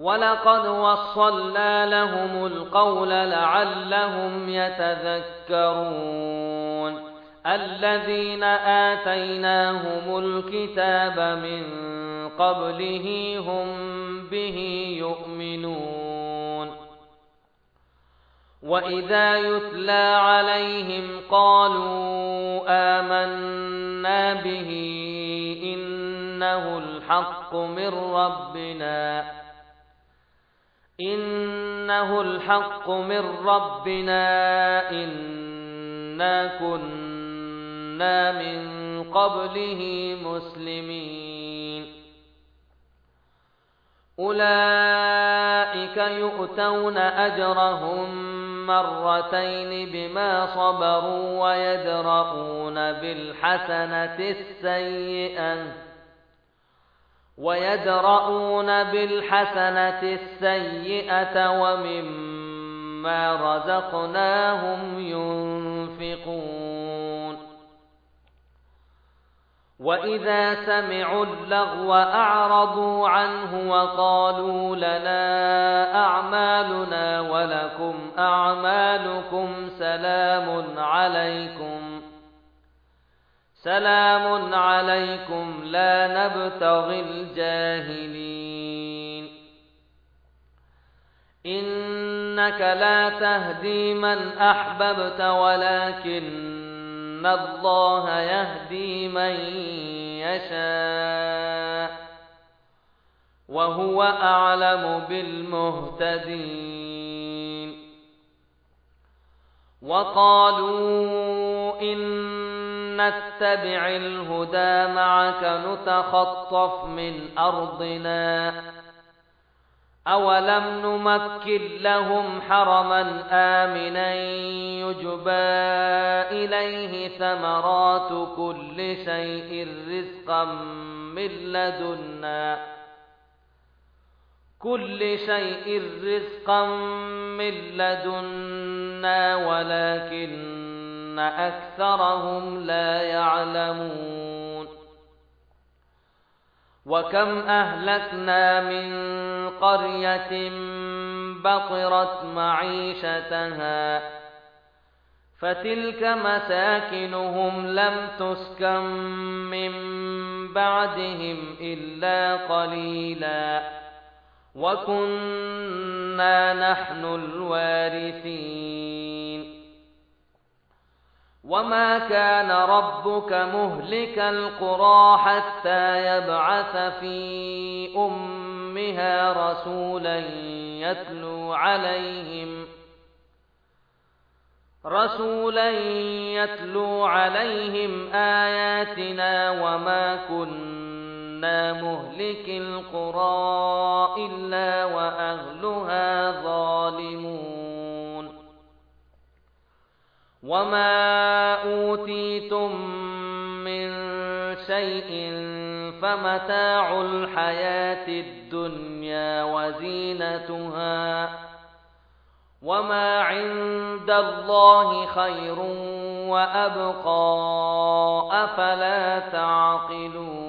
وَلَقَدْ وَصَّلْنَا لَهُمُ الْقَوْلَ لَعَلَّهُمْ يَتَذَكَّرُونَ الَّذِينَ آتَيْنَاهُمُ الْكِتَابَ مِنْ قَبْلِهِ هُمْ بِهِ يُؤْمِنُونَ وَإِذَا يُتْلَى عَلَيْهِمْ قَالُوا آمَنَّا بِهِ إِنَّهُ الْحَقُّ مِنْ رَبِّنَا إِنَّا كُنَّا مِنْ قَبْلِهِ مُسْلِمِينَ أُولَئِكَ يُؤْتَوْنَ أَجْرَهُمْ مرتين بما صبروا ويدرؤون بالحسنة السيئة ومما رزقناهم ينفقون وإذا سمعوا اللغو أعرضوا عنه وقالوا لنا أعمالنا ولكم أعمالكم سلام عليكم لا نبتغي الجاهلين إنك لا تهدي من أحببت ولكن الله يهدي من يشاء وهو أعلم بالمهتدين وقالوا إن نتبع الهدى معك نتخطف من أرضنا أولم نمكن لهم حرما آمنا يجبى إليه ثمرات كل شيء رزقا من لدنا ولكن أكثرهم لا يعلمون وكم أهلكنا من قرية بطرت معيشتها فتلك مساكنهم لم تسكن من بعدهم إلا قليلا وكنا نحن الوارثين وما كان ربك مهلك القرى حتى يبعث في أمها رسولا يتلو عليهم آياتنا وما كنا مهلك القرى إلا وأهلها ظالمون وما أوتيتم من شيء فمتاع الحياة الدنيا وزينتها وما عند الله خير وأبقى أفلا تعقلون